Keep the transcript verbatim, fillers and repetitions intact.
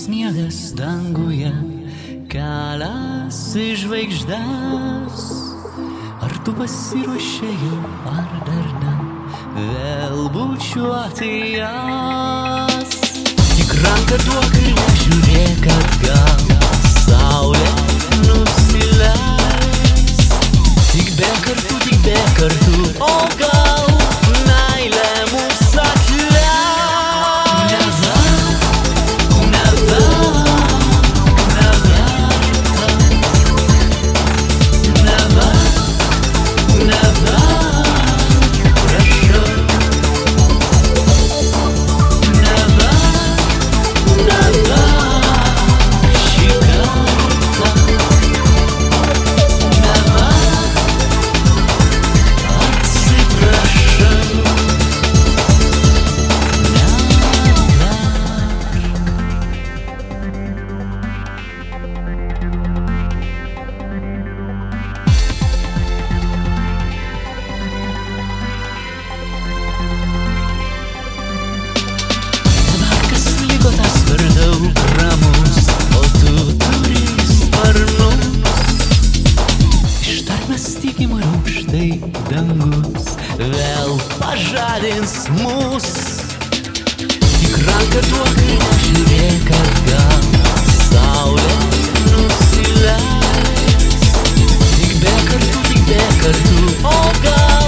sniegas danguje keliasi žvaigždes. Ar tu pasiruošei jau, ar dar ne, vėl bučiuoti jas? Tik ranką duok ir nežiūrėk atgal, saulė nusileis. Tik be kartu, tik be kartu, o gal meilė mus atleis. Ramus, o tu turi sparnus. Ištark mes tikim, ar aukštai dangus vėl pažadins mus. Tik ranką duok ir nežiūrėk atgal, saulė nusileis. Tik be kartu, tik be kartu, o gal